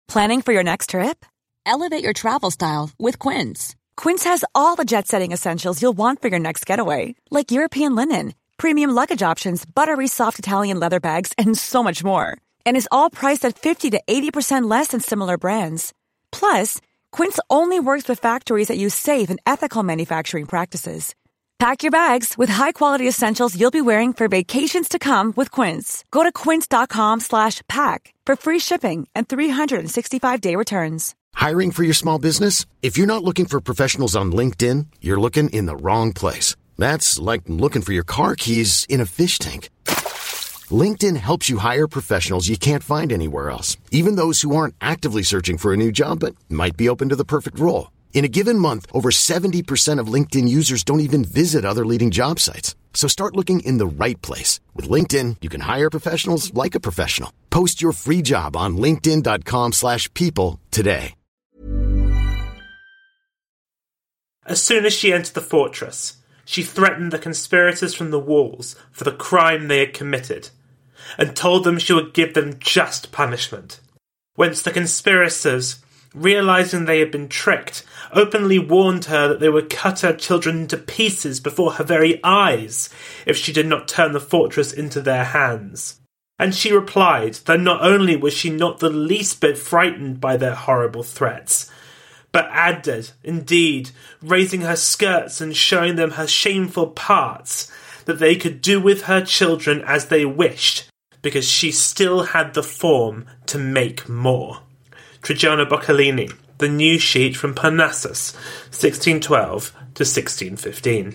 Planning for your next trip? Elevate your travel style with Quince. Quince has all the jet-setting essentials you'll want for your next getaway, like European linen, premium luggage options, buttery soft Italian leather bags, and so much more. And is all priced at 50 to 80% less than similar brands. Plus, Quince only works with factories that use safe and ethical manufacturing practices. Pack your bags with high-quality essentials you'll be wearing for vacations to come with Quince. Go to quince.com/pack for free shipping and 365-day returns. Hiring for your small business? If you're not looking for professionals on LinkedIn, you're looking in the wrong place. That's like looking for your car keys in a fish tank. LinkedIn helps you hire professionals you can't find anywhere else, even those who aren't actively searching for a new job but might be open to the perfect role. In a given month, over 70% of LinkedIn users don't even visit other leading job sites. So start looking in the right place. With LinkedIn, you can hire professionals like a professional. Post your free job on linkedin.com/people today. As soon as she entered the fortress, she threatened the conspirators from the walls for the crime they had committed, and told them she would give them just punishment. Whence the conspirators, realizing they had been tricked, openly warned her that they would cut her children to pieces before her very eyes if she did not turn the fortress into their hands. And she replied that not only was she not the least bit frightened by their horrible threats, but added, indeed, raising her skirts and showing them her shameful parts, that they could do with her children as they wished, because she still had the form to make more. Trajano Boccalini, The New Sheet from Parnassus, 1612 to 1615.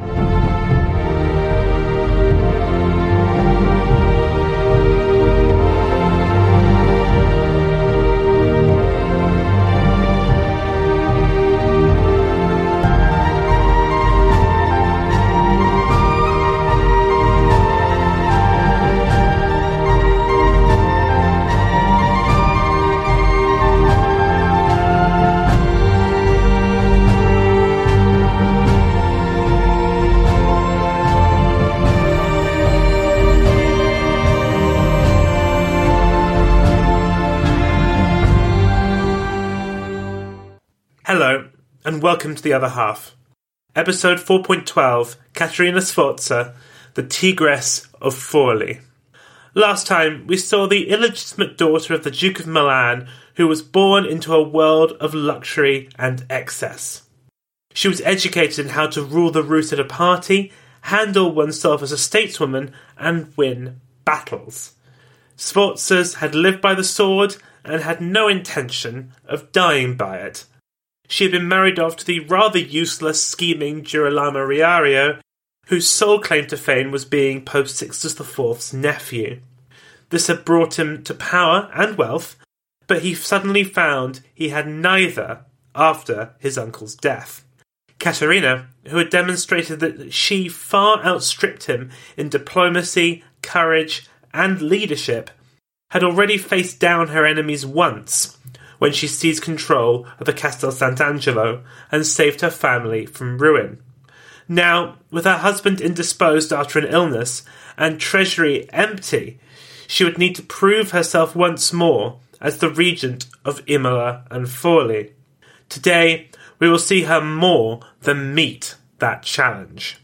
Hello, and welcome to The Other Half. Episode 4.12, Caterina Sforza, the Tigress of Forli. Last time, we saw the illegitimate daughter of the Duke of Milan, who was born into a world of luxury and excess. She was educated in how to rule the route at a party, handle oneself as a stateswoman, and win battles. Sforzas had lived by the sword and had no intention of dying by it. She had been married off to the rather useless, scheming Girolamo Riario, whose sole claim to fame was being Pope Sixtus IV's nephew. This had brought him to power and wealth, but he suddenly found he had neither after his uncle's death. Caterina, who had demonstrated that she far outstripped him in diplomacy, courage, and leadership, had already faced down her enemies once, when she seized control of the Castel Sant'Angelo and saved her family from ruin. Now, with her husband indisposed after an illness and treasury empty, she would need to prove herself once more as the regent of Imola and Forli. Today, we will see her more than meet that challenge.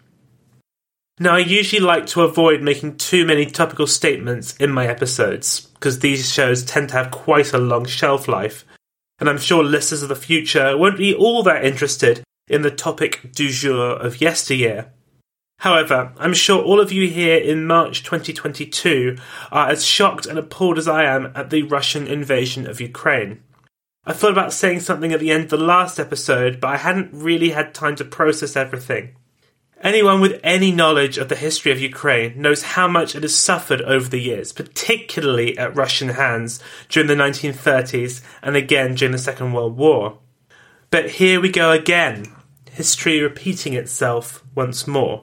Now, I usually like to avoid making too many topical statements in my episodes, because these shows tend to have quite a long shelf life, and I'm sure listeners of the future won't be all that interested in the topic du jour of yesteryear. However, I'm sure all of you here in March 2022 are as shocked and appalled as I am at the Russian invasion of Ukraine. I thought about saying something at the end of the last episode, but I hadn't really had time to process everything. Anyone with any knowledge of the history of Ukraine knows how much it has suffered over the years, particularly at Russian hands during the 1930s and again during the Second World War. But here we go again, history repeating itself once more.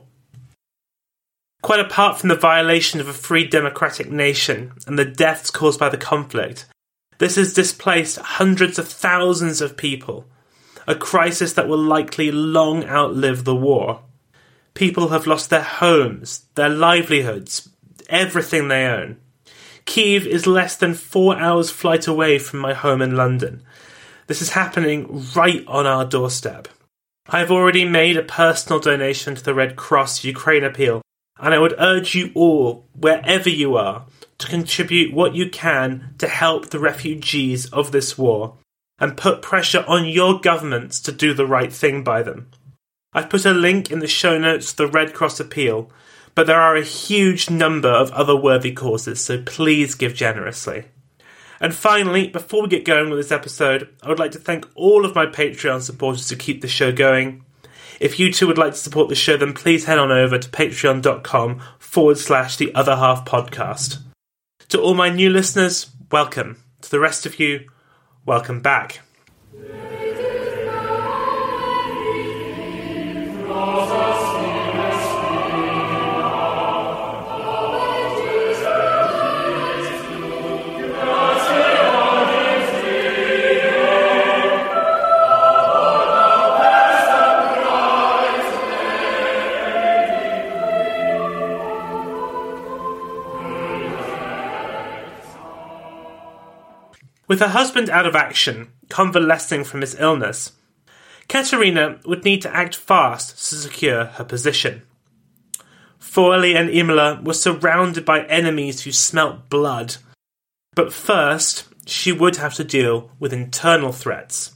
Quite apart from the violation of a free democratic nation and the deaths caused by the conflict, this has displaced hundreds of thousands of people, a crisis that will likely long outlive the war. People have lost their homes, their livelihoods, everything they own. Kyiv is less than 4 hours flight away from my home in London. This is happening right on our doorstep. I have already made a personal donation to the Red Cross Ukraine Appeal, and I would urge you all, wherever you are, to contribute what you can to help the refugees of this war, and put pressure on your governments to do the right thing by them. I've put a link in the show notes to the Red Cross Appeal, but there are a huge number of other worthy causes, so please give generously. And finally, before we get going with this episode, I would like to thank all of my Patreon supporters who keep the show going. If you too would like to support the show, then please head on over to patreon.com/The Other Half Podcast. To all my new listeners, welcome. To the rest of you, welcome back. With her husband out of action, convalescing from his illness, Katerina would need to act fast to secure her position. Forli and Imola were surrounded by enemies who smelt blood, but first she would have to deal with internal threats.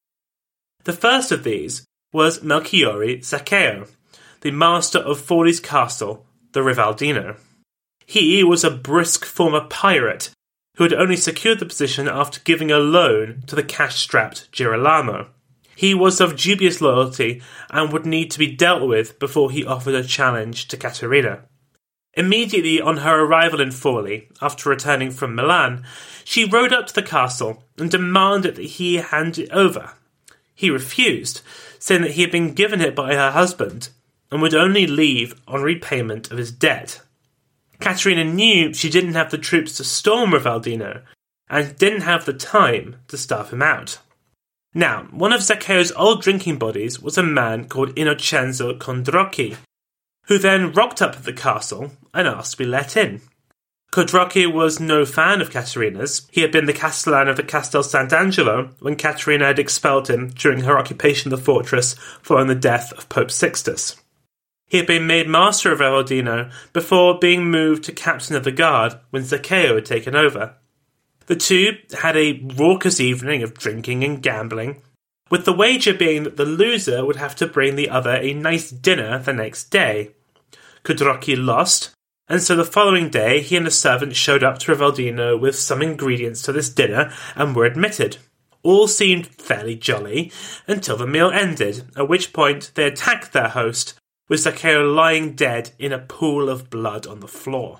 The first of these was Melchiorre Zaccheo, the master of Forli's castle, the Rivaldino. He was a brisk former pirate who had only secured the position after giving a loan to the cash-strapped Girolamo. He was of dubious loyalty and would need to be dealt with before he offered a challenge to Caterina. Immediately on her arrival in Forli, after returning from Milan, she rode up to the castle and demanded that he hand it over. He refused, saying that he had been given it by her husband and would only leave on repayment of his debt. Caterina knew she didn't have the troops to storm Rivaldino, and didn't have the time to starve him out. Now, one of Zaccheo's old drinking buddies was a man called Innocenzo Condrocchi, who then rocked up at the castle and asked to be let in. Condrocchi was no fan of Caterina's. He had been the castellan of the Castel Sant'Angelo when Caterina had expelled him during her occupation of the fortress following the death of Pope Sixtus. He had been made master of Rivaldino before being moved to captain of the guard when Zaccheo had taken over. The two had a raucous evening of drinking and gambling, with the wager being that the loser would have to bring the other a nice dinner the next day. Condrocchi lost, and so the following day he and a servant showed up to Rivaldino with some ingredients to this dinner and were admitted. All seemed fairly jolly until the meal ended, at which point they attacked their host, with Zaccheo lying dead in a pool of blood on the floor.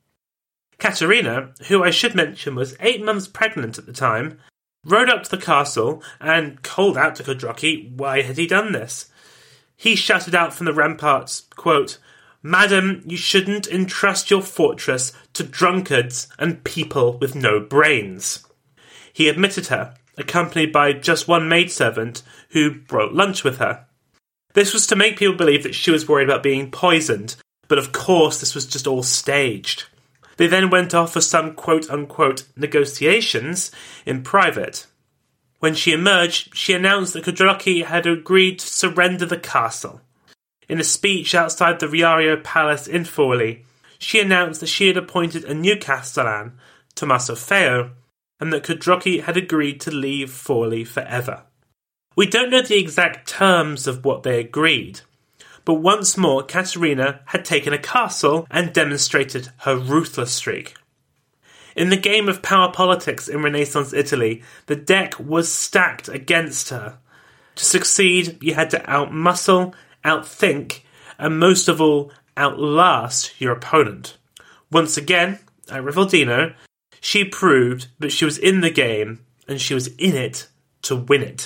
Caterina, who I should mention was 8 months pregnant at the time, rode up to the castle and called out to Condrocchi why had he done this. He shouted out from the ramparts, quote, "Madam, you shouldn't entrust your fortress to drunkards and people with no brains." He admitted her, accompanied by just one maidservant who brought lunch with her. This was to make people believe that she was worried about being poisoned, but of course this was just all staged. They then went off for some quote-unquote negotiations in private. When she emerged, she announced that Condrocchi had agreed to surrender the castle. In a speech outside the Riario Palace in Forli, she announced that she had appointed a new castellan, Tommaso Feo, and that Condrocchi had agreed to leave Forli forever. We don't know the exact terms of what they agreed, but once more Caterina had taken a castle and demonstrated her ruthless streak. In the game of power politics in Renaissance Italy, the deck was stacked against her. To succeed, you had to outmuscle, outthink, and most of all, outlast your opponent. Once again, at Rivaldino, she proved that she was in the game, and she was in it to win it.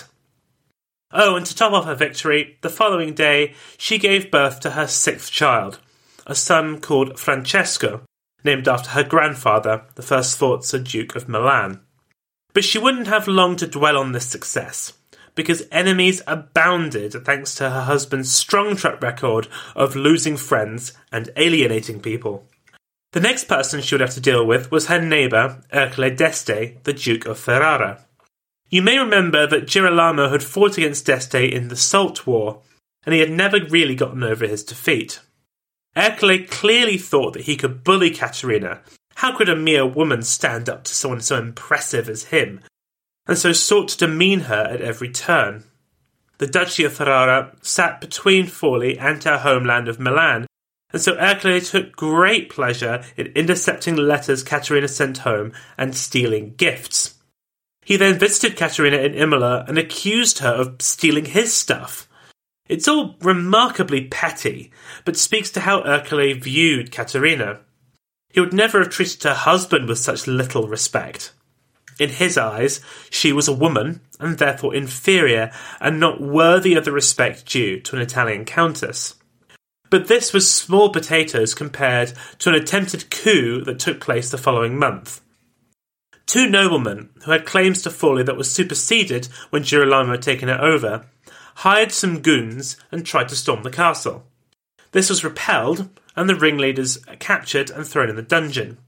Oh, and to top off her victory, the following day, she gave birth to her 6th child, a son called Francesco, named after her grandfather, the first Sforza Duke of Milan. But she wouldn't have long to dwell on this success, because enemies abounded thanks to her husband's strong track record of losing friends and alienating people. The next person she would have to deal with was her neighbour, Ercole d'Este, the Duke of Ferrara. You may remember that Girolamo had fought against d'Este in the Salt War, and he had never really gotten over his defeat. Ercole clearly thought that he could bully Caterina. How could a mere woman stand up to someone so impressive as him? And so sought to demean her at every turn. The Duchy of Ferrara sat between Forli and her homeland of Milan, and so Ercole took great pleasure in intercepting letters Caterina sent home and stealing gifts. He then visited Caterina in Imola and accused her of stealing his stuff. It's all remarkably petty, but speaks to how Ercole viewed Caterina. He would never have treated her husband with such little respect. In his eyes, she was a woman, and therefore inferior, and not worthy of the respect due to an Italian countess. But this was small potatoes compared to an attempted coup that took place the following month. Two noblemen, who had claims to Forli that was superseded when Girolamo had taken it over, hired some goons and tried to storm the castle. This was repelled, and the ringleaders captured and thrown in the dungeon.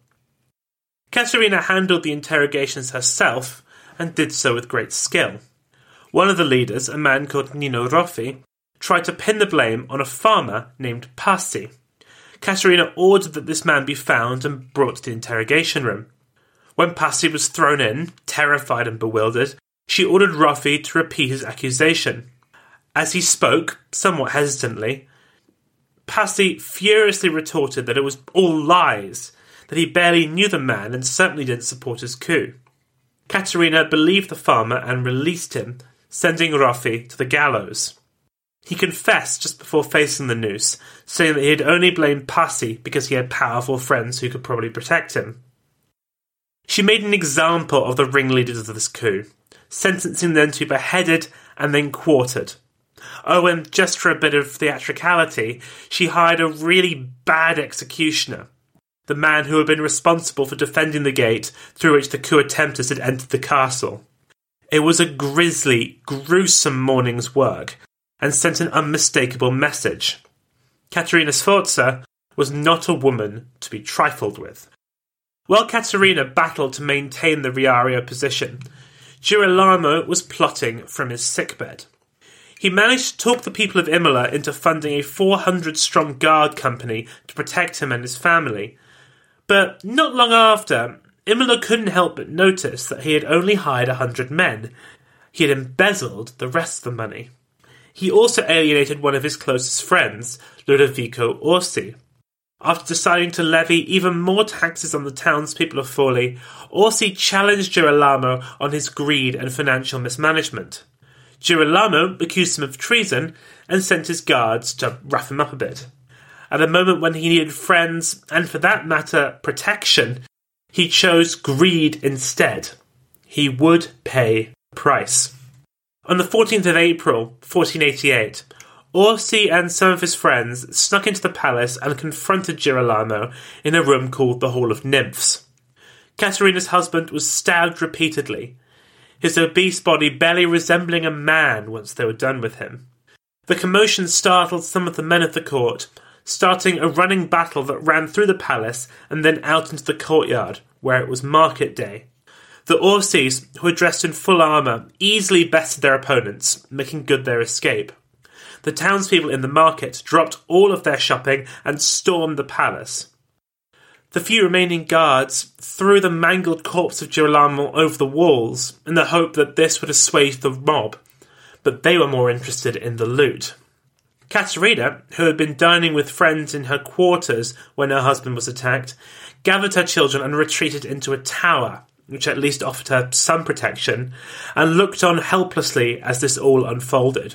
Caterina handled the interrogations herself, and did so with great skill. One of the leaders, a man called Nino Roffi, tried to pin the blame on a farmer named Pasi. Caterina ordered that this man be found and brought to the interrogation room. When Pasi was thrown in, terrified and bewildered, she ordered Roffi to repeat his accusation. As he spoke, somewhat hesitantly, Pasi furiously retorted that it was all lies, that he barely knew the man and certainly didn't support his coup. Caterina believed the farmer and released him, sending Roffi to the gallows. He confessed just before facing the noose, saying that he had only blamed Pasi because he had powerful friends who could probably protect him. She made an example of the ringleaders of this coup, sentencing them to be beheaded and then quartered. Oh, and just for a bit of theatricality, she hired a really bad executioner, the man who had been responsible for defending the gate through which the coup attempters had entered the castle. It was a grisly, gruesome morning's work, and sent an unmistakable message. Caterina Sforza was not a woman to be trifled with. While Caterina battled to maintain the Riario position, Girolamo was plotting from his sickbed. He managed to talk the people of Imola into funding a 400-strong guard company to protect him and his family. But not long after, Imola couldn't help but notice that he had only hired 100 men. He had embezzled the rest of the money. He also alienated one of his closest friends, Ludovico Orsi. After deciding to levy even more taxes on the townspeople of Forli, Orsi challenged Girolamo on his greed and financial mismanagement. Girolamo accused him of treason and sent his guards to rough him up a bit. At a moment when he needed friends, and for that matter, protection, he chose greed instead. He would pay the price. On the 14th of April, 1488, Orsi and some of his friends snuck into the palace and confronted Girolamo in a room called the Hall of Nymphs. Caterina's husband was stabbed repeatedly, his obese body barely resembling a man once they were done with him. The commotion startled some of the men of the court, starting a running battle that ran through the palace and then out into the courtyard, where it was market day. The Orsis, who were dressed in full armour, easily bested their opponents, making good their escape. The townspeople in the market dropped all of their shopping and stormed the palace. The few remaining guards threw the mangled corpse of Girolamo over the walls in the hope that this would assuage the mob, but they were more interested in the loot. Caterina, who had been dining with friends in her quarters when her husband was attacked, gathered her children and retreated into a tower, which at least offered her some protection, and looked on helplessly as this all unfolded.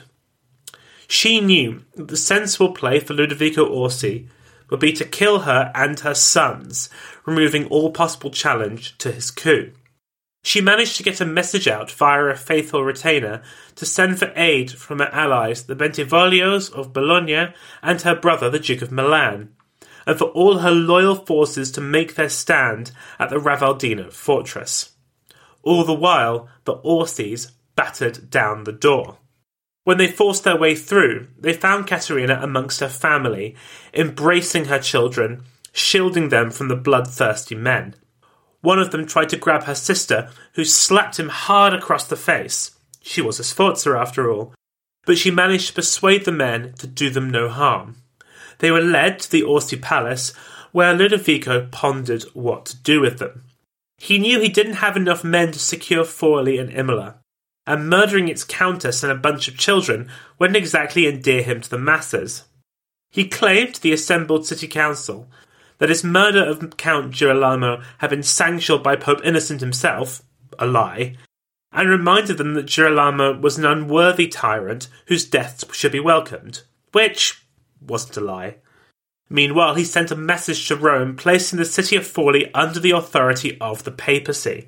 She knew that the sensible play for Ludovico Orsi would be to kill her and her sons, removing all possible challenge to his coup. She managed to get a message out via a faithful retainer to send for aid from her allies, the Bentivoglios of Bologna and her brother, the Duke of Milan, and for all her loyal forces to make their stand at the Ravaldino fortress. All the while, the Orsis battered down the door. When they forced their way through, they found Caterina amongst her family, embracing her children, shielding them from the bloodthirsty men. One of them tried to grab her sister, who slapped him hard across the face. She was a Sforza after all, but she managed to persuade the men to do them no harm. They were led to the Orsi palace, where Ludovico pondered what to do with them. He knew he didn't have enough men to secure Forli and Imola, and murdering its countess and a bunch of children wouldn't exactly endear him to the masses. He claimed to the assembled city council that his murder of Count Girolamo had been sanctioned by Pope Innocent himself, a lie, and reminded them that Girolamo was an unworthy tyrant whose deaths should be welcomed, which wasn't a lie. Meanwhile, he sent a message to Rome placing the city of Forli under the authority of the papacy.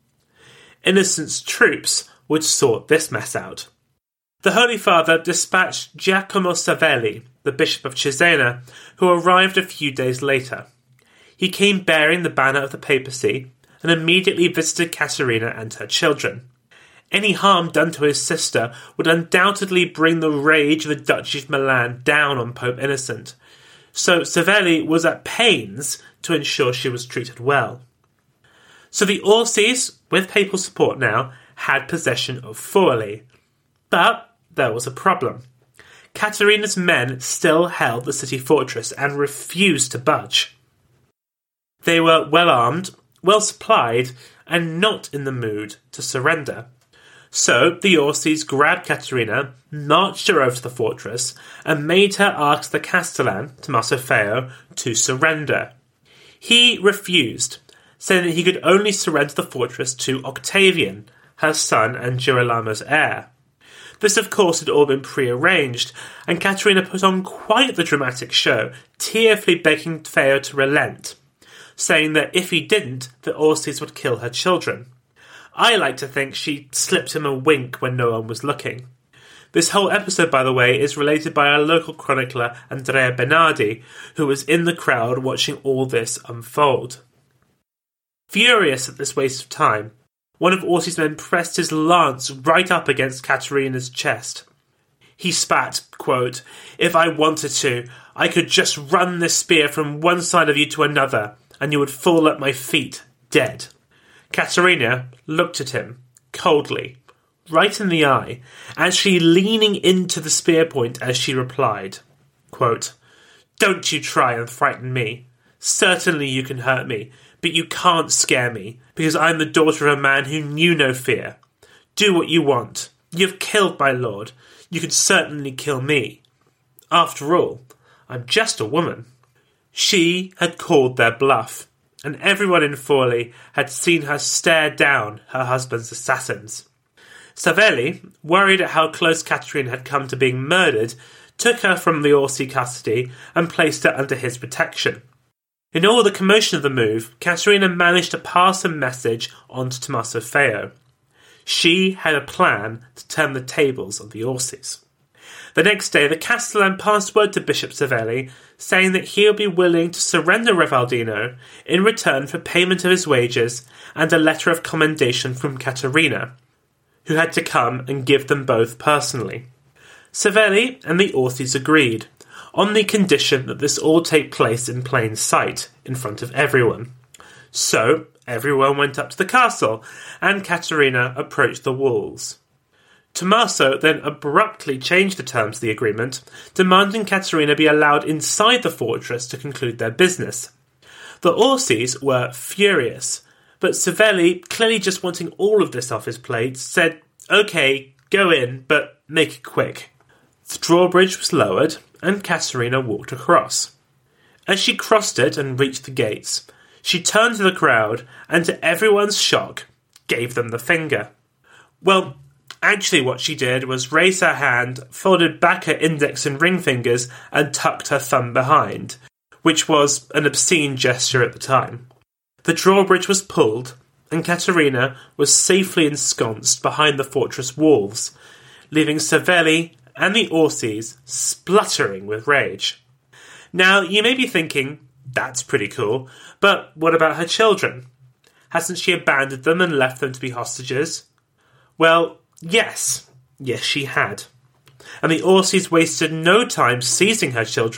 Innocent's troops would sort this mess out. The Holy Father dispatched Giacomo Savelli, the Bishop of Cesena, who arrived a few days later. He came bearing the banner of the papacy and immediately visited Caterina and her children. Any harm done to his sister would undoubtedly bring the rage of the Duchy of Milan down on Pope Innocent, so Savelli was at pains to ensure she was treated well. So the Orsis, with papal support now, had possession of Forli. But there was a problem. Caterina's men still held the city fortress and refused to budge. They were well armed, well supplied, and not in the mood to surrender. So the Orsis grabbed Caterina, marched her over to the fortress, and made her ask the Castellan, Tommaso Feo, to surrender. He refused, saying that he could only surrender the fortress to Octavian, her son and Girolamo's heir. This, of course, had all been prearranged, and Caterina put on quite the dramatic show, tearfully begging Feo to relent, saying that if he didn't, the Orsis would kill her children. I like to think she slipped him a wink when no one was looking. This whole episode, by the way, is related by our local chronicler Andrea Bernardi, who was in the crowd watching all this unfold. Furious at this waste of time, one of Orsi's men pressed his lance right up against Caterina's chest. He spat, quote, "If I wanted to, I could just run this spear from one side of you to another, and you would fall at my feet, dead." Caterina looked at him, coldly, right in the eye, actually leaning into the spear point as she replied, quote, "Don't you try and frighten me. Certainly you can hurt me, but you can't scare me, because I'm the daughter of a man who knew no fear. Do what you want. You've killed my lord. You could certainly kill me. After all, I'm just a woman." She had called their bluff, and everyone in Forli had seen her stare down her husband's assassins. Savelli, worried at how close Caterina had come to being murdered, took her from the Orsi custody and placed her under his protection. In all the commotion of the move, Caterina managed to pass a message on to Tommaso Feo. She had a plan to turn the tables on the Orsis. The next day, the Castellan passed word to Bishop Savelli, saying that he would be willing to surrender Revaldino in return for payment of his wages and a letter of commendation from Caterina, who had to come and give them both personally. Savelli and the Orsis agreed, on the condition that this all take place in plain sight, in front of everyone. So, everyone went up to the castle, and Caterina approached the walls. Tommaso then abruptly changed the terms of the agreement, demanding Caterina be allowed inside the fortress to conclude their business. The Orsis were furious, but Savelli, clearly just wanting all of this off his plate, said, "Okay, go in, but make it quick." The drawbridge was lowered, and Caterina walked across. As she crossed it and reached the gates, she turned to the crowd, and to everyone's shock, gave them the finger. Well, actually what she did was raise her hand, folded back her index and ring fingers, and tucked her thumb behind, which was an obscene gesture at the time. The drawbridge was pulled, and Caterina was safely ensconced behind the fortress walls, leaving Savelli and the Orsis spluttering with rage. Now, you may be thinking, that's pretty cool, but what about her children? Hasn't she abandoned them and left them to be hostages? Well, yes she had. And the Orsis wasted no time seizing her children,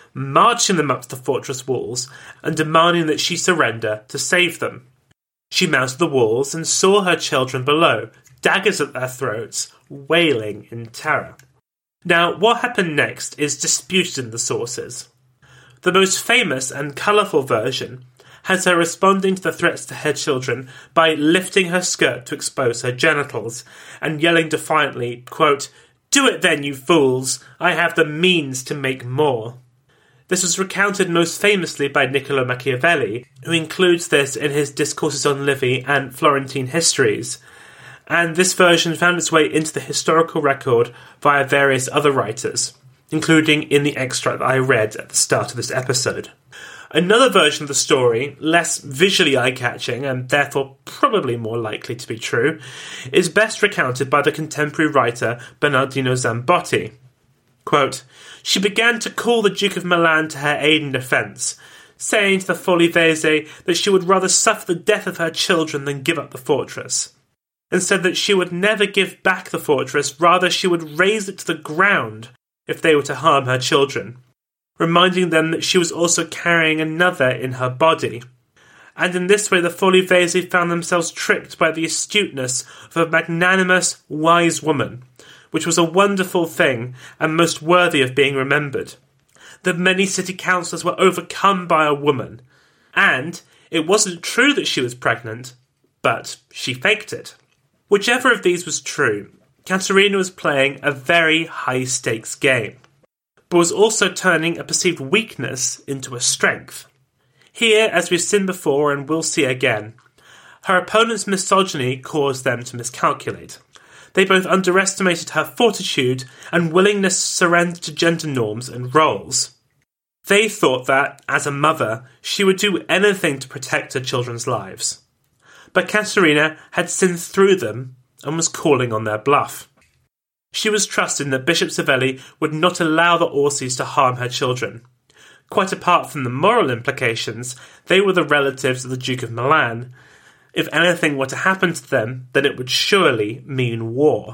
marching them up to the fortress walls and demanding that she surrender to save them. She mounted the walls and saw her children below, daggers at their throats, wailing in terror. Now, what happened next is disputed in the sources. The most famous and colourful version has her responding to the threats to her children by lifting her skirt to expose her genitals and yelling defiantly, quote, "Do it then, you fools! I have the means to make more." This was recounted most famously by Niccolo Machiavelli, who includes this in his Discourses on Livy and Florentine Histories, and this version found its way into the historical record via various other writers, including in the extract that I read at the start of this episode. Another version of the story, less visually eye-catching and therefore probably more likely to be true, is best recounted by the contemporary writer Bernardino Zambotti. Quote, "She began to call the Duke of Milan to her aid and defence, saying to the Forlivese that she would rather suffer the death of her children than give up the fortress, and said that she would never give back the fortress, rather she would raze it to the ground if they were to harm her children, reminding them that she was also carrying another in her body. And in this way the Forlivese found themselves tricked by the astuteness of a magnanimous, wise woman, which was a wonderful thing and most worthy of being remembered. The many city councillors were overcome by a woman, and it wasn't true that she was pregnant, but she faked it." Whichever of these was true, Caterina was playing a very high-stakes game, but was also turning a perceived weakness into a strength. Here, as we've seen before and will see again, her opponent's misogyny caused them to miscalculate. They both underestimated her fortitude and willingness to surrender to gender norms and roles. They thought that, as a mother, she would do anything to protect her children's lives. But Caterina had seen through them and was calling on their bluff. She was trusting that Bishop Savelli would not allow the Orsis to harm her children. Quite apart from the moral implications, they were the relatives of the Duke of Milan. If anything were to happen to them, then it would surely mean war.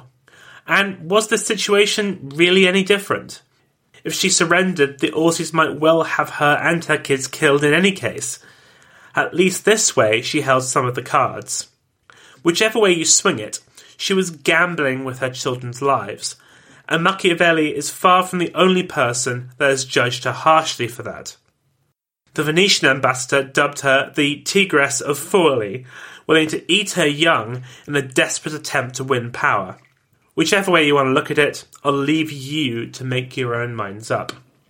And was the situation really any different? If she surrendered, the Orsis might well have her and her kids killed in any case. At least this way she held some of the cards. Whichever way you swing it, she was gambling with her children's lives, and Machiavelli is far from the only person that has judged her harshly for that. The Venetian ambassador dubbed her the Tigress of Forli, willing to eat her young in a desperate attempt to win power. Whichever way you want to look at it, I'll leave you to make your own minds up.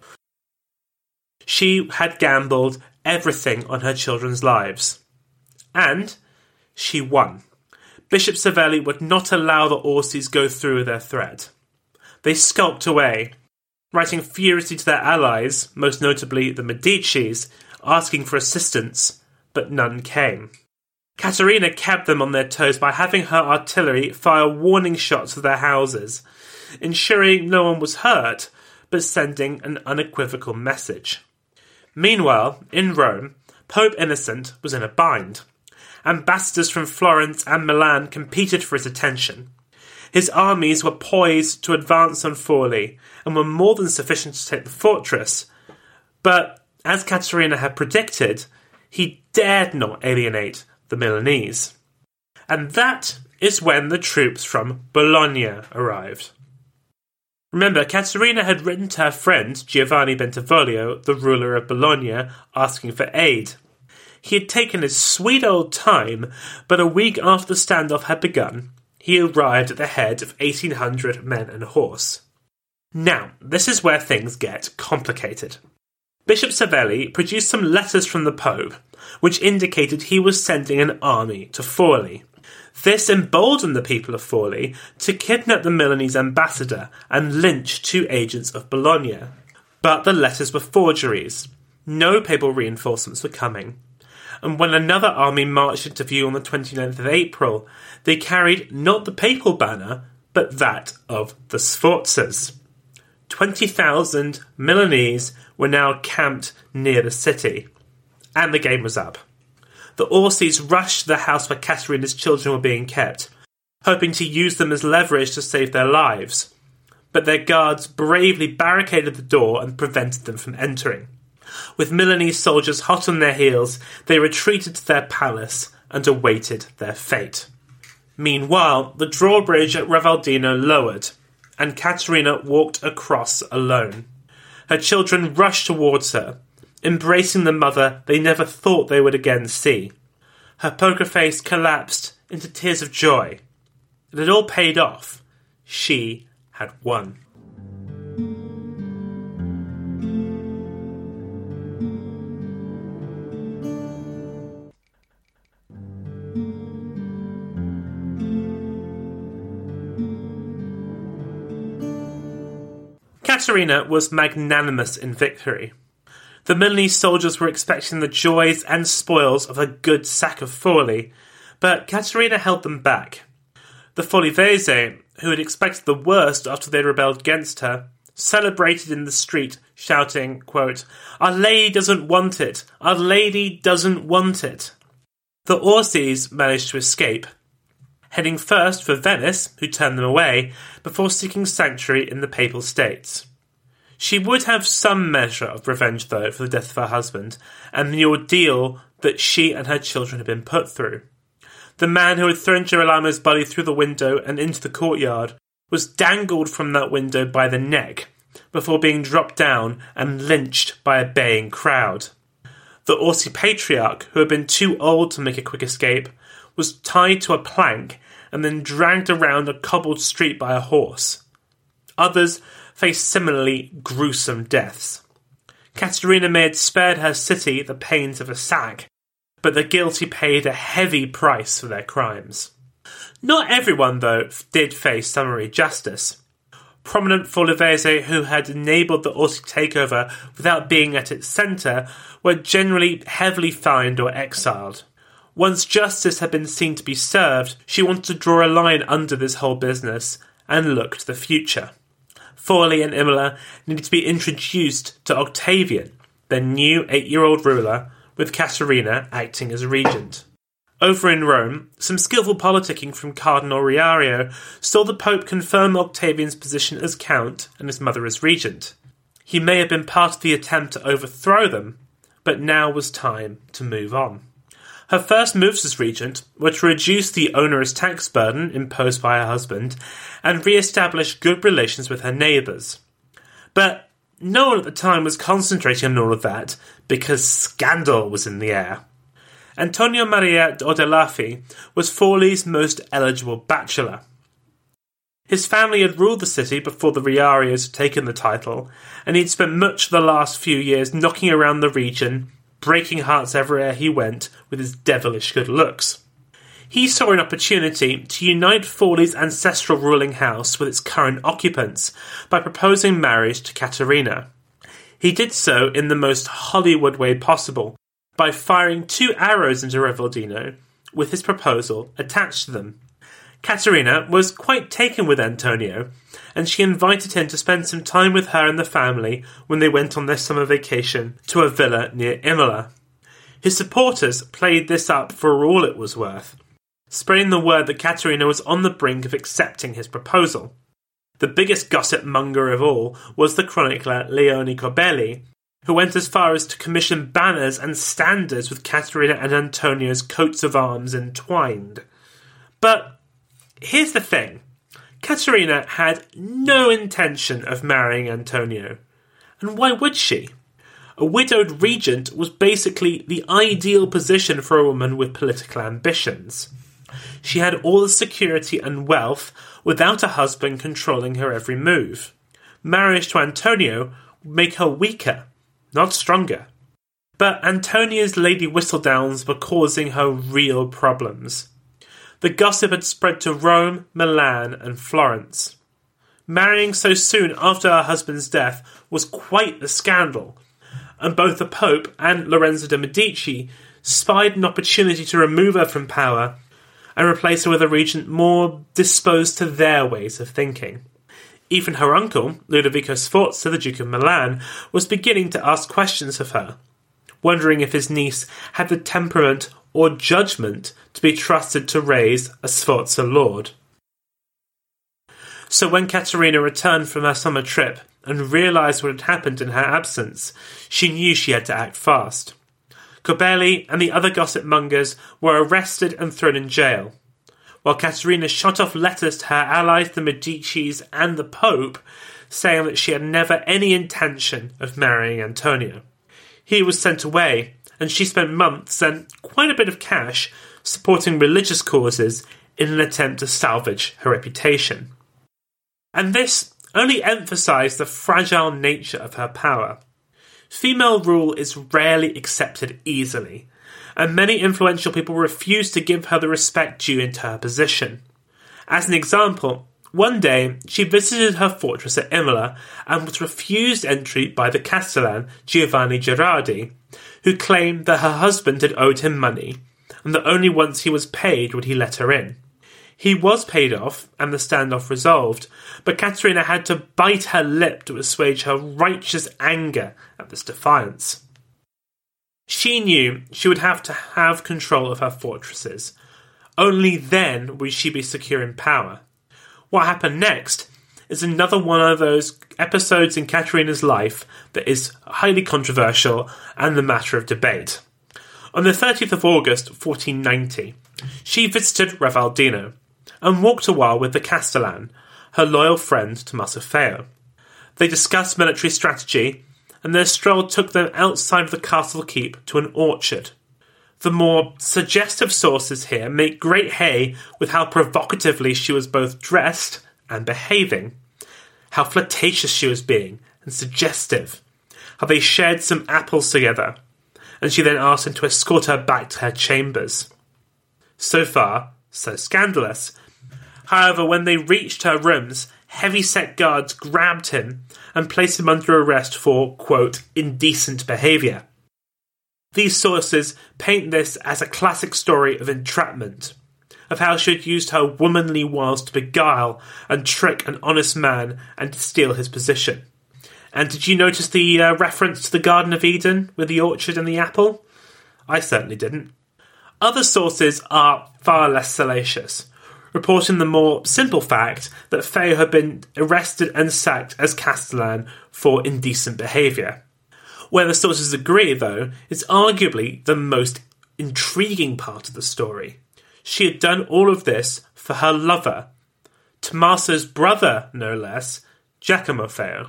She had gambled everything on her children's lives. And she won. Bishop Savelli would not allow the Orsis go through with their threat. They skulked away, writing furiously to their allies, most notably the Medicis, asking for assistance, but none came. Caterina kept them on their toes by having her artillery fire warning shots at their houses, ensuring no one was hurt, but sending an unequivocal message. Meanwhile, in Rome, Pope Innocent was in a bind. Ambassadors from Florence and Milan competed for his attention. His armies were poised to advance on Forli, and were more than sufficient to take the fortress. But, as Caterina had predicted, he dared not alienate the Milanese. And that is when the troops from Bologna arrived. Remember, Caterina had written to her friend Giovanni Bentivoglio, the ruler of Bologna, asking for aid. He had taken his sweet old time, but a week after the standoff had begun, he arrived at the head of 1,800 men and horse. Now, this is where things get complicated. Bishop Savelli produced some letters from the Pope, which indicated he was sending an army to Forli. This emboldened the people of Forli to kidnap the Milanese ambassador and lynch 2 agents of Bologna. But the letters were forgeries. No papal reinforcements were coming. And when another army marched into view on the 29th of April, they carried not the papal banner, but that of the Sforzas. 20,000 Milanese were now camped near the city. And the game was up. The Orsis rushed to the house where Caterina's children were being kept, hoping to use them as leverage to save their lives. but their guards bravely barricaded the door and prevented them from entering. With Milanese soldiers hot on their heels, they retreated to their palace and awaited their fate. Meanwhile, the drawbridge at Revaldino lowered, and Caterina walked across alone. Her children rushed towards her, embracing the mother they never thought they would again see. Her poker face collapsed into tears of joy. It had all paid off. She had won. Caterina was magnanimous in victory. The Milanese soldiers were expecting the joys and spoils of a good sack of Forli, but Caterina held them back. The Forlivese, who had expected the worst after they rebelled against her, celebrated in the street, shouting, quote, "Our Lady doesn't want it! Our Lady doesn't want it!" The Orsis managed to escape, heading first for Venice, who turned them away, before seeking sanctuary in the Papal States. She would have some measure of revenge, though, for the death of her husband, and the ordeal that she and her children had been put through. The man who had thrown Girolamo's body through the window and into the courtyard was dangled from that window by the neck, before being dropped down and lynched by a baying crowd. The Orsi patriarch, who had been too old to make a quick escape, was tied to a plank and then dragged around a cobbled street by a horse. Others faced similarly gruesome deaths. Caterina may have spared her city the pains of a sack, but the guilty paid a heavy price for their crimes. Not everyone, though, did face summary justice. Prominent Forlivese who had enabled the Orsi takeover without being at its centre were generally heavily fined or exiled. Once justice had been seen to be served, she wanted to draw a line under this whole business and look to the future. Forli and Imola needed to be introduced to Octavian, their new 8-year-old ruler, with Caterina acting as regent. Over in Rome, some skillful politicking from Cardinal Riario saw the Pope confirm Octavian's position as count and his mother as regent. He may have been part of the attempt to overthrow them, but now was time to move on. Her first moves as regent were to reduce the onerous tax burden imposed by her husband and re-establish good relations with her neighbours. But no one at the time was concentrating on all of that because scandal was in the air. Antonio Maria d'Ordelaffi was Forli's most eligible bachelor. His family had ruled the city before the Riarios had taken the title, and he'd spent much of the last few years knocking around the region, breaking hearts everywhere he went with his devilish good looks. He saw an opportunity to unite Forli's ancestral ruling house with its current occupants by proposing marriage to Caterina. He did so in the most Hollywood way possible, by firing 2 arrows into Revaldino, with his proposal attached to them. Caterina was quite taken with Antonio, and she invited him to spend some time with her and the family when they went on their summer vacation to a villa near Imola. His supporters played this up for all it was worth, spreading the word that Caterina was on the brink of accepting his proposal. The biggest gossip monger of all was the chronicler Leone Corbelli, who went as far as to commission banners and standards with Caterina and Antonio's coats of arms entwined. But here's the thing. Caterina had no intention of marrying Antonio. And why would she? A widowed regent was basically the ideal position for a woman with political ambitions. She had all the security and wealth without a husband controlling her every move. Marriage to Antonio would make her weaker, not stronger. But Antonia's Lady Whistledowns were causing her real problems. The gossip had spread to Rome, Milan, and Florence. Marrying so soon after her husband's death was quite the scandal, and both the Pope and Lorenzo de' Medici spied an opportunity to remove her from power and replace her with a regent more disposed to their ways of thinking. Even her uncle, Ludovico Sforza, the Duke of Milan, was beginning to ask questions of her, wondering if his niece had the temperament or judgment to be trusted to raise a Sforza lord. So when Caterina returned from her summer trip and realised what had happened in her absence, she knew she had to act fast. Corbelli and the other gossip mongers were arrested and thrown in jail, while Caterina shot off letters to her allies, the Medicis and the Pope, saying that she had never any intention of marrying Antonio. He was sent away, and she spent months and quite a bit of cash supporting religious causes in an attempt to salvage her reputation. And this only emphasised the fragile nature of her power. Female rule is rarely accepted easily, and many influential people refuse to give her the respect due into her position. As an example, one day she visited her fortress at Imola and was refused entry by the Castellan Giovanni Gerardi, who claimed that her husband had owed him money, and that only once he was paid would he let her in. He was paid off, and the standoff resolved, but Caterina had to bite her lip to assuage her righteous anger at this defiance. She knew she would have to have control of her fortresses. Only then would she be secure in power. What happened next is another one of those episodes in Caterina's life that is highly controversial and a matter of debate. On the 30th of August, 1490, she visited Revaldino and walked a while with the Castellan, her loyal friend Tommaso Feo. They discussed military strategy, and their stroll took them outside of the castle keep to an orchard. The more suggestive sources here make great hay with how provocatively she was both dressed and behaving, how flirtatious she was being and suggestive, how they shared some apples together, and she then asked him to escort her back to her chambers. So far, so scandalous. However, when they reached her rooms, heavy-set guards grabbed him and placed him under arrest for, quote, indecent behaviour. These sources paint this as a classic story of entrapment, of how she had used her womanly wiles to beguile and trick an honest man and to steal his position. And did you notice the reference to the Garden of Eden with the orchard and the apple? I certainly didn't. Other sources are far less salacious, reporting the more simple fact that Feo had been arrested and sacked as Castellan for indecent behaviour. Where the sources agree, though, is arguably the most intriguing part of the story. She had done all of this for her lover, Tommaso's brother, no less, Giacomo Feo.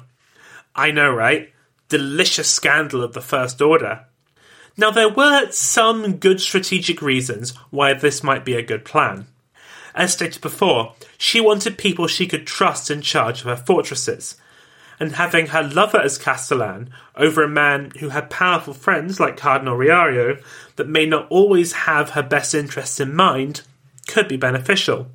I know, right? Delicious scandal of the first order. Now, there were some good strategic reasons why this might be a good plan. As stated before, she wanted people she could trust in charge of her fortresses, and having her lover as Castellan over a man who had powerful friends like Cardinal Riario that may not always have her best interests in mind could be beneficial.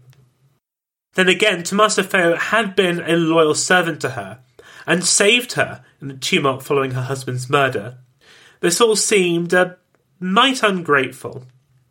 Then again, Tommaso Feo had been a loyal servant to her and saved her in the tumult following her husband's murder. This all seemed a mite ungrateful.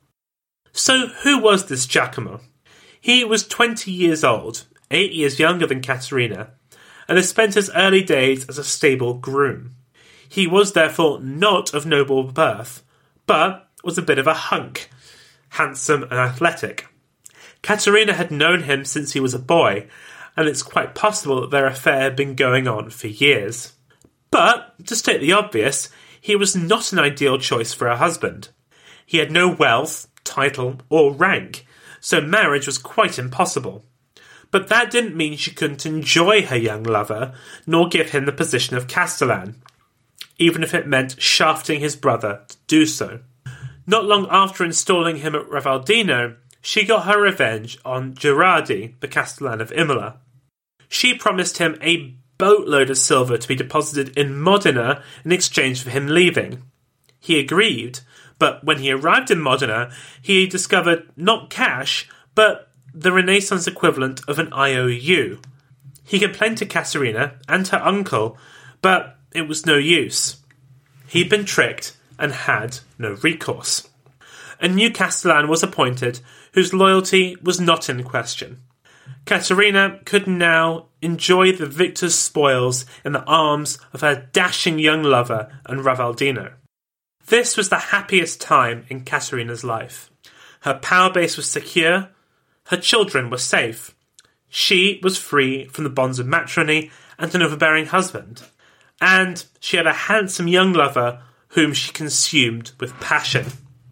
So who was this Giacomo? He was 20 years old, 8 years younger than Caterina, and had spent his early days as a stable groom. He was therefore not of noble birth, but was a bit of a hunk, handsome and athletic. Caterina had known him since he was a boy, and it's quite possible that their affair had been going on for years. But, to state the obvious, he was not an ideal choice for a husband. He had no wealth, title, or rank, so marriage was quite impossible. But that didn't mean she couldn't enjoy her young lover, nor give him the position of Castellan, even if it meant shafting his brother to do so. Not long after installing him at Revaldino, she got her revenge on Gerardi, the Castellan of Imola. She promised him a boatload of silver to be deposited in Modena in exchange for him leaving. He agreed, but when he arrived in Modena, he discovered not cash, but the Renaissance equivalent of an IOU. He complained to Caterina and her uncle, but it was no use. He'd been tricked and had no recourse. A new Castellan was appointed, whose loyalty was not in question. Caterina could now enjoy the victor's spoils in the arms of her dashing young lover and Revaldino. This was the happiest time in Caterina's life. Her power base was secure, her children were safe. She was free from the bonds of matrimony and an overbearing husband, and she had a handsome young lover whom she consumed with passion.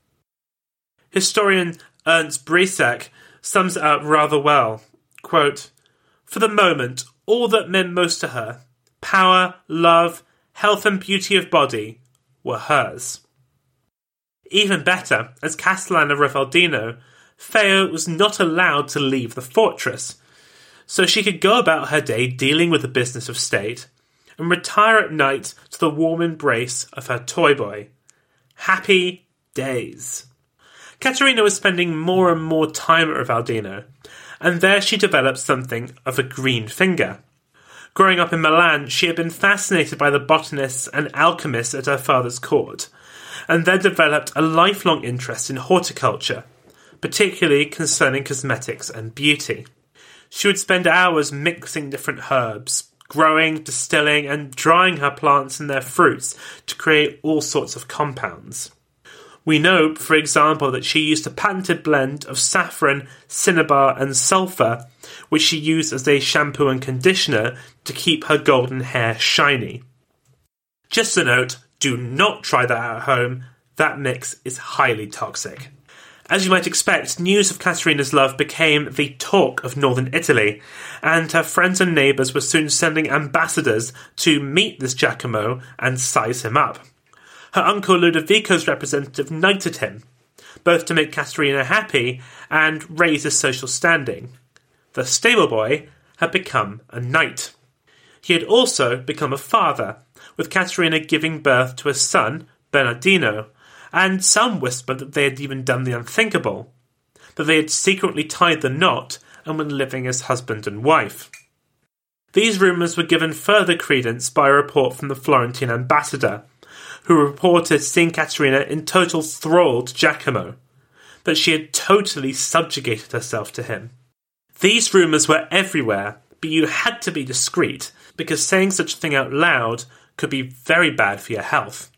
Historian Ernst Breisach sums it up rather well. Quote, "For the moment, all that meant most to her, power, love, health and beauty of body, were hers." Even better, as Castellan of Rivaldino, Feo was not allowed to leave the fortress, so she could go about her day dealing with the business of state and retire at night to the warm embrace of her toy boy. Happy days. Caterina was spending more and more time at Rivaldino, and there she developed something of a green finger. Growing up in Milan, she had been fascinated by the botanists and alchemists at her father's court, and there developed a lifelong interest in horticulture, particularly concerning cosmetics and beauty. She would spend hours mixing different herbs, growing, distilling, and drying her plants and their fruits to create all sorts of compounds. We know, for example, that she used a patented blend of saffron, cinnabar, and sulphur, which she used as a shampoo and conditioner to keep her golden hair shiny. Just a note, do not try that at home. That mix is highly toxic. As you might expect, news of Caterina's love became the talk of northern Italy, and her friends and neighbours were soon sending ambassadors to meet this Giacomo and size him up. Her uncle Ludovico's representative knighted him, both to make Caterina happy and raise his social standing. The stable boy had become a knight. He had also become a father, with Caterina giving birth to a son, Bernardino, and some whispered that they had even done the unthinkable, that they had secretly tied the knot and were living as husband and wife. These rumours were given further credence by a report from the Florentine ambassador, who reported seeing Caterina in total thrall to Giacomo, that she had totally subjugated herself to him. These rumours were everywhere, but you had to be discreet, because saying such a thing out loud could be very bad for your health.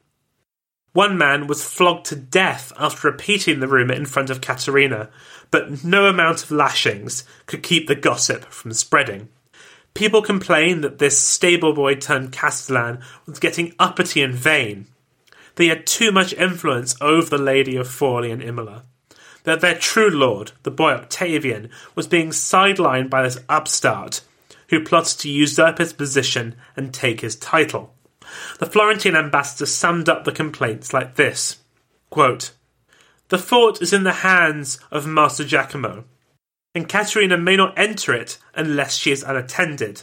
One man was flogged to death after repeating the rumour in front of Caterina, but no amount of lashings could keep the gossip from spreading. People complained that this stable boy turned Castellan was getting uppity and vain. They had too much influence over the Lady of Forli and Imola. That their true lord, the boy Octavian, was being sidelined by this upstart, who plotted to usurp his position and take his title. The Florentine ambassador summed up the complaints like this, quote, "The fort is in the hands of Master Giacomo, and Caterina may not enter it unless she is unattended.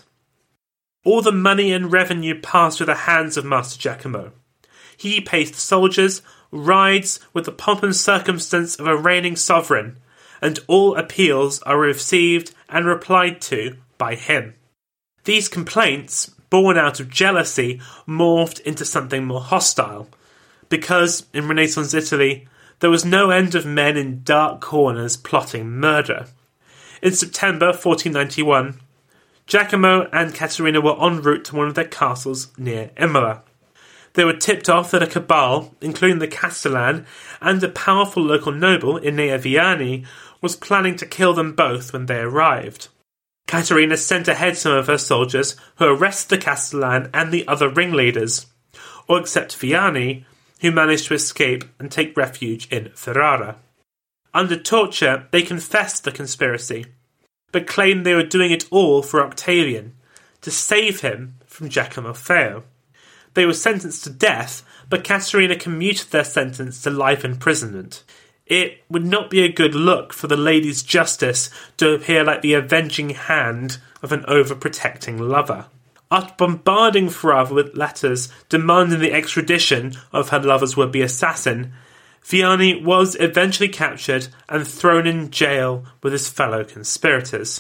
All the money and revenue pass through the hands of Master Giacomo. He pays the soldiers, rides with the pomp and circumstance of a reigning sovereign, and all appeals are received and replied to by him." These complaints, born out of jealousy, morphed into something more hostile, because, in Renaissance Italy, there was no end of men in dark corners plotting murder. In September 1491, Giacomo and Caterina were en route to one of their castles near Imola. They were tipped off that a cabal, including the Castellan and a powerful local noble, Enea Viani, was planning to kill them both when they arrived. Caterina sent ahead some of her soldiers, who arrested the Castellan and the other ringleaders, or except Viani, who managed to escape and take refuge in Ferrara. Under torture, they confessed the conspiracy, but claimed they were doing it all for Octavian, to save him from Giacomo Feo. They were sentenced to death, but Caterina commuted their sentence to life imprisonment. It would not be a good look for the lady's justice to appear like the avenging hand of an overprotecting lover. After bombarding Ferrara with letters demanding the extradition of her lover's would-be assassin, Viani was eventually captured and thrown in jail with his fellow conspirators.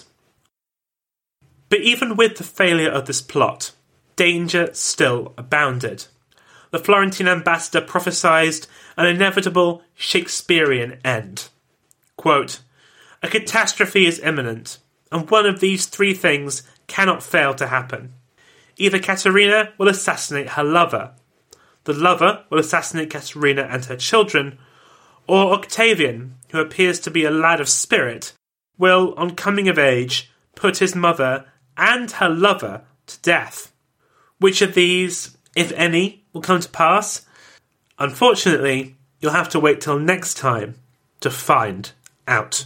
But even with the failure of this plot, danger still abounded. The Florentine ambassador prophesied an inevitable Shakespearean end. Quote, "A catastrophe is imminent, and one of these three things cannot fail to happen. Either Caterina will assassinate her lover, the lover will assassinate Caterina and her children, or Octavian, who appears to be a lad of spirit, will, on coming of age, put his mother and her lover to death. Which of these, if any, will come to pass? Unfortunately, you'll have to wait till next time to find out.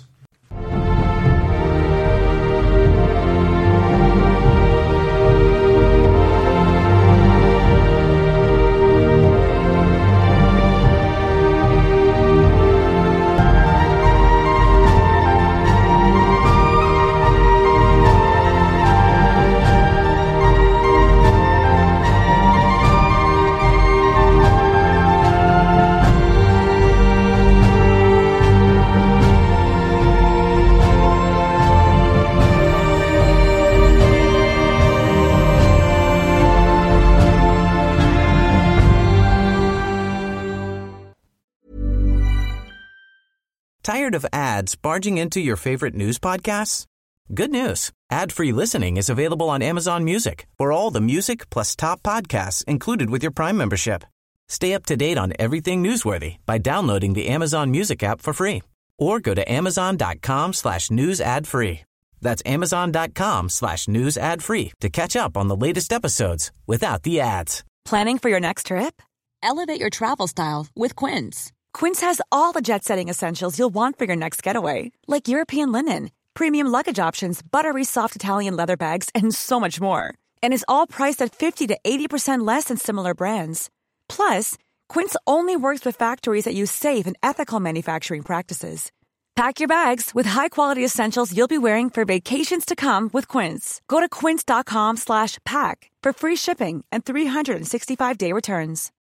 Tired of ads barging into your favorite news podcasts? Good news. Ad-free listening is available on Amazon Music for all the music plus top podcasts included with your Prime membership. Stay up to date on everything newsworthy by downloading the Amazon Music app for free or go to amazon.com/news ad free. That's amazon.com/news ad free to catch up on the latest episodes without the ads. Planning for your next trip? Elevate your travel style with Quince. Quince has all the jet-setting essentials you'll want for your next getaway, like European linen, premium luggage options, buttery soft Italian leather bags, and so much more. And is all priced at 50 to 80% less than similar brands. Plus, Quince only works with factories that use safe and ethical manufacturing practices. Pack your bags with high-quality essentials you'll be wearing for vacations to come with Quince. Go to quince.com/pack for free shipping and 365-day returns.